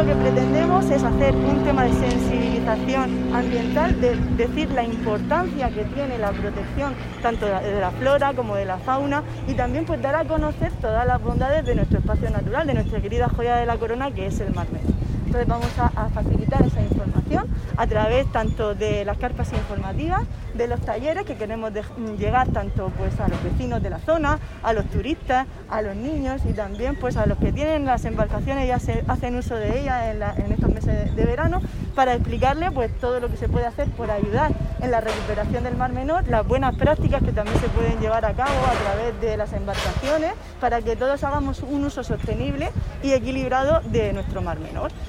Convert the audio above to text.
que pretendemos es hacer un tema de sensibilización ambiental, de decir la importancia que tiene la protección tanto de la flora como de la fauna, y también pues dar a conocer todas las bondades de nuestro espacio natural, de nuestra querida joya de la corona que es el Mar Menor. Entonces vamos a facilitar esa información a través tanto de las carpas informativas, de los talleres que queremos llegar tanto pues a los vecinos de la zona, a los turistas, a los niños y también pues a los que tienen las embarcaciones y hacen uso de ellas en estos meses de verano, para explicarles pues todo lo que se puede hacer por ayudar en la recuperación del Mar Menor, las buenas prácticas que también se pueden llevar a cabo a través de las embarcaciones, para que todos hagamos un uso sostenible y equilibrado de nuestro Mar Menor.